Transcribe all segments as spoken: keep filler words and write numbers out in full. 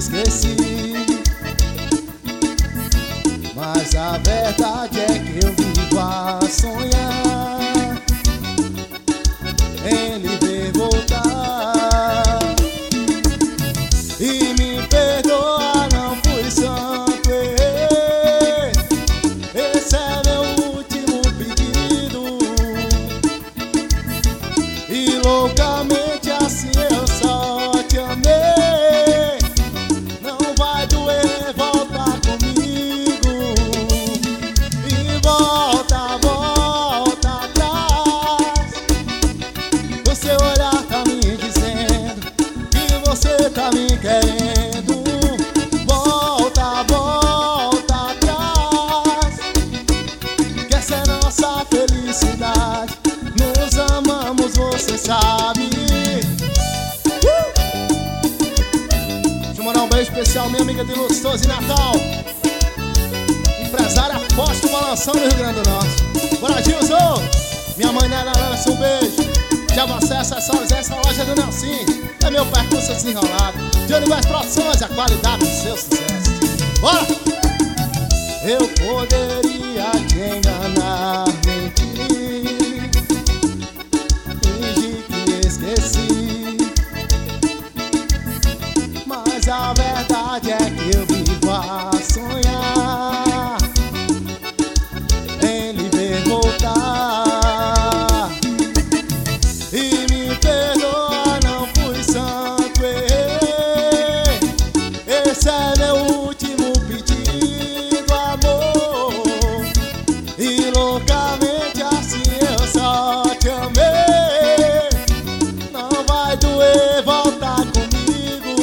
esqueci. Mas a verdade é que eu vivo a sonhar em lhe ver voltar. E me perdoa, não fui santo, errei. Esse é meu último pedido. E loucamente assim eu só te amei. Não vai doer voltar comigo. E volta, volta atrás. O seu olhar tá me dizendo que você tá me querendo. Volta, volta atrás, que essa é nossa felicidade. Nos amamos, você sabe. uh! Deixa eu mandar um beijo especial minha amiga de Lustoso e Natal, empresária forte do balanção do Rio Grande do Norte. Bora, Gilson! Minha mãe Nela lança um beijo. Já você acessórios, essa loja do Nelson. É meu percurso desenrolado. De Universo Produções, a qualidade do seu sucesso. Bora! Eu poderia te enganar, mentir, fingir que esqueci. Mas a verdade é que eu vivo a sonhar em lhe ver voltar. E me perdoa, não fui santo, errei. Esse é meu último pedido, amor. E loucamente assim eu só te amei. Não vai doer voltar comigo.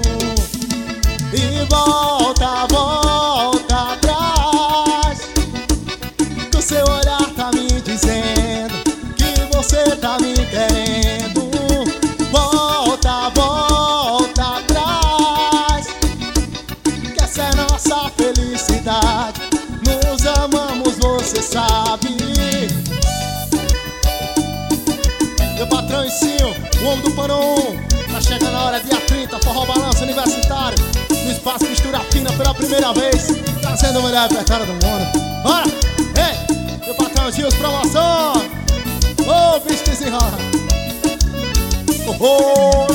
E volta, volta atrás, que o seu olhar tá me dizendo que você tá me querendo. Volta, volta atrás, que essa é nossa felicidade. Nos amamos, você sabe. Meu patrão Icinho, o homem do Pano um, tá chegando a hora, dia trinta, forró balanço universitário, no espaço Mistura Fina pela primeira vez, trazendo o melhor repertório do mundo. Bora! Ei! Meu patrão Gilson, promoção! Ô, oh, bicho desenrola! Oh, oh.